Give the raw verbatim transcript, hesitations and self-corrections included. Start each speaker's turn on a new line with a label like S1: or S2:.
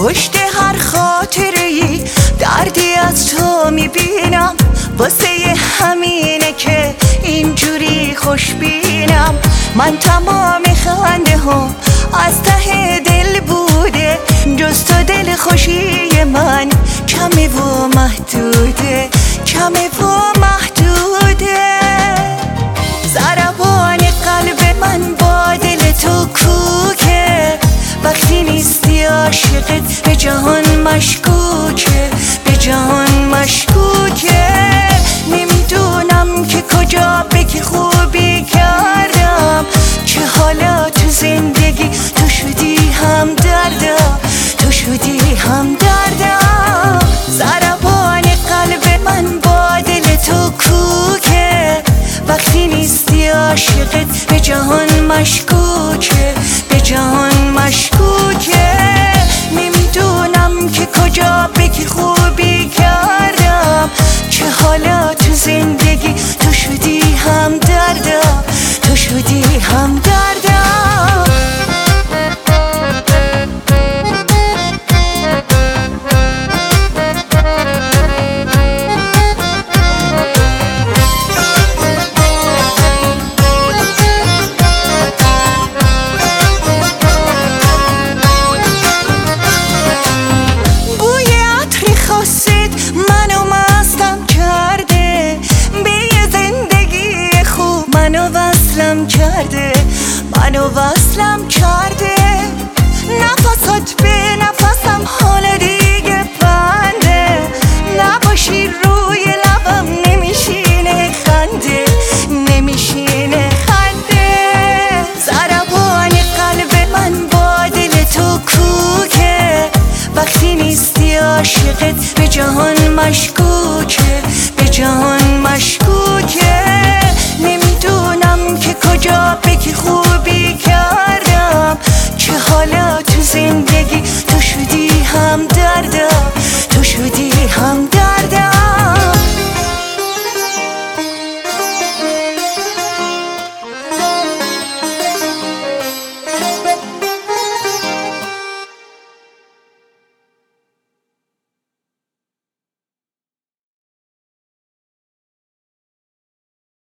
S1: پشت هر خاطره‌ای دردی از تو میبینم، واسه همینه که اینجوری خوشبینم. من تمام خنده هم از ته دل بوده، جز تو دل خوشی من کمه و محدوده، کمه و محدوده. ضربان قلب من با دل تو کوکه، وقتی نیستی عاشقت به جهان مشکوکه، به جهان مشکوکه. نمیدونم که کجا به که خوبی کردم، که حالا تو زندگی تو شدی هم دردم، تو شدی هم دردم. ضربان قلب من با دل تو کوکه، وقتی نیستی عاشقت به جهان مشکوکه، به جهان مشکوکه. نمیدونم که کجا به که خوبی کردم، که حالا تو زندگی تو شدی هم دردم، تو شدی هم دردم. منو مستم کرده، به یه زندگی خوب منو وصلم کرده، منو وصلم کرده. نفسات به نفسم حال دیگه بنده، نباشی روی لبم نمیشینه خنده، نمیشینه خنده. ضربان قلب من با دل تو کوکه، وقتی نیستی عاشقت به جهان مشکوکه، به جهان مشکوکه. نمیدونم که کجا به که خوبی کردم، که حالا تو زندگی تو شدی هم